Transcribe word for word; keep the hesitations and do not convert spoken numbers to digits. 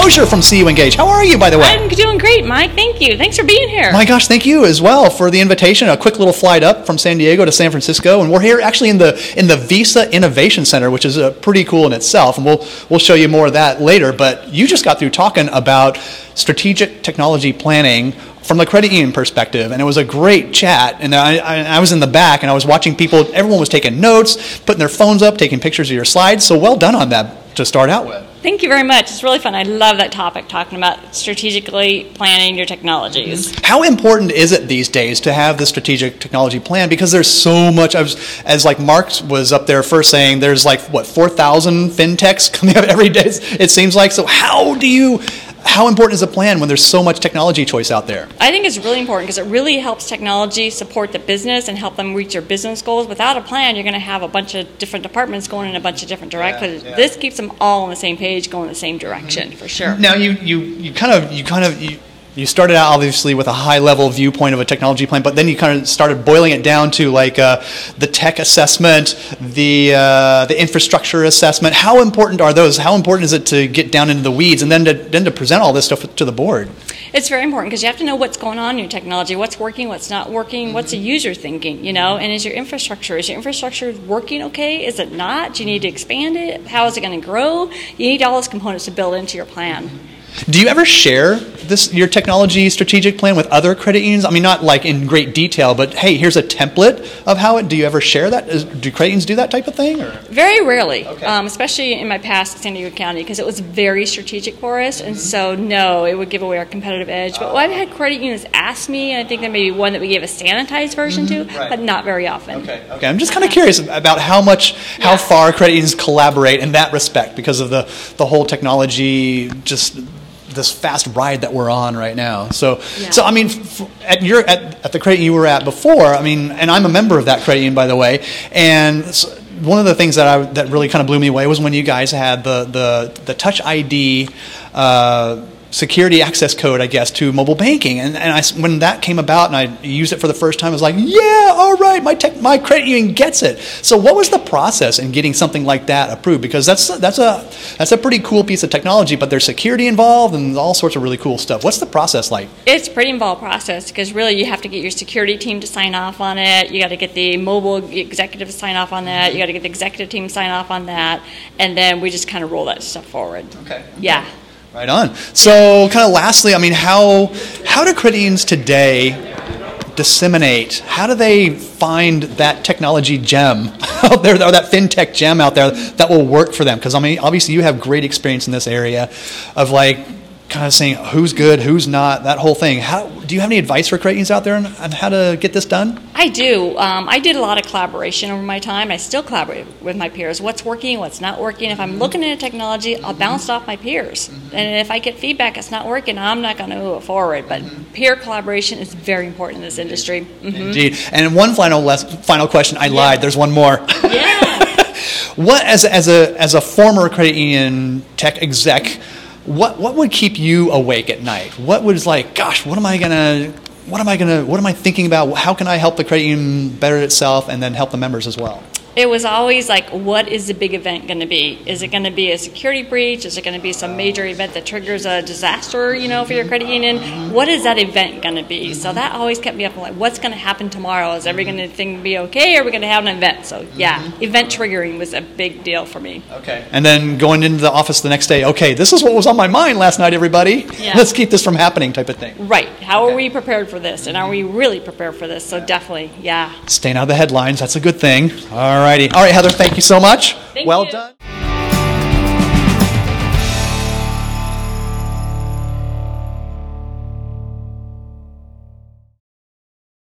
Mosher from C U Engage. How are you, by the way? I'm doing great, Mike. Thank you. Thanks for being here. My gosh, thank you as well for the invitation. A quick little flight up from San Diego to San Francisco, and we're here actually in the in the Visa Innovation Center, which is uh, pretty cool in itself, and we'll we'll show you more of that later. But you just got through talking about strategic technology planning from the credit union perspective, and it was a great chat. And I, I, I was in the back, and I was watching people. Everyone was taking notes, putting their phones up, taking pictures of your slides. So well done on that to start out with. Thank you very much. It's really fun. I love that topic, talking about strategically planning your technologies. How important is it these days to have the strategic technology plan? Because there's so much, I was, as like Mark was up there first saying, there's like, what, four thousand fintechs coming up every day, it seems like. So how do you, how important is a plan when there's so much technology choice out there? I think it's really important because it really helps technology support the business and help them reach their business goals. Without a plan, you're going to have a bunch of different departments going in a bunch of different directions. Yeah, yeah. This keeps them all on the same page, going in the same direction, mm-hmm. for sure. Now, you, you, you kind of, you kind of, you, you started out obviously with a high-level viewpoint of a technology plan, but then you kind of started boiling it down to like uh, the tech assessment, the uh, the infrastructure assessment. How important are those? How important is it to get down into the weeds and then to then to present all this stuff to the board? It's very important because you have to know what's going on in your technology, what's working, what's not working, mm-hmm. what's the user thinking, you know, and is your infrastructure, is your infrastructure working okay? Is it not? Do you need to expand it? How is it going to grow? You need all those components to build into your plan. Do you ever share this your technology strategic plan with other credit unions? I mean, not like in great detail, but hey, here's a template of how it. Do you ever share that? Is, do credit unions do that type of thing? Or? Very rarely, okay. um, especially in my past at San Diego County, because it was very strategic for us, and mm-hmm. so no, it would give away our competitive edge. But uh, I've had credit unions ask me, and I think there may be one that we gave a sanitized version mm-hmm. to, right. but not very often. Okay, okay. I'm just kind of curious about how much, how yeah. far credit unions collaborate in that respect because of the the whole technology just. This fast ride that we're on right now. So, yeah. so I mean, f- at your at, at the credit you were at before, I mean, and I'm a member of that credit union, by the way. And so one of the things that I that really kind of blew me away was when you guys had the the the Touch I D. Uh, security access code, I guess, to mobile banking. And, and I, when that came about and I used it for the first time, I was like, yeah, all right, my tech, my credit union gets it. So what was the process in getting something like that approved? Because that's that's a that's a pretty cool piece of technology, but there's security involved and all sorts of really cool stuff. What's the process like? It's a pretty involved process because really you have to get your security team to sign off on it. You got to get the mobile executive to sign off on that. You got to get the executive team to sign off on that. And then we just kind of roll that stuff forward. Okay. Yeah. Right on. So kind of lastly, I mean, how how do credit unions today disseminate? How do they find that technology gem out there, or that fintech gem out there that will work for them? Because, I mean, obviously you have great experience in this area of like kind of saying who's good, who's not, that whole thing. How do you have any advice for credit unions out there on, on how to get this done? I do. Um, I did a lot of collaboration over my time. I still collaborate with my peers. What's working, what's not working. If I'm looking at a technology, I'll bounce off my peers. And if I get feedback it's not working, I'm not going to move it forward. But peer collaboration is very important in this industry. Mm-hmm. Indeed. And one final les- final question. I lied. Yeah. There's one more. Yeah. What as as a as a former credit union tech exec, What what would keep you awake at night? What was like, gosh, what am I gonna, what am I gonna, what am I thinking about? How can I help the credit union better itself and then help the members as well? It was always like, what is the big event going to be? Is it going to be a security breach? Is it going to be some major event that triggers a disaster, you know, for your credit union? What is that event going to be? So that always kept me up. Like, what's going to happen tomorrow? Is everything be okay? Or are we going to have an event? So yeah, event triggering was a big deal for me. Okay. And then going into the office the next day, okay, this is what was on my mind last night, everybody. Yeah. Let's keep this from happening type of thing. Right. How okay. are we prepared for this? And are we really prepared for this? So yeah. definitely, yeah. Staying out of the headlines, that's a good thing. All righty. All right, Heather, thank you so much. Thank well you. done.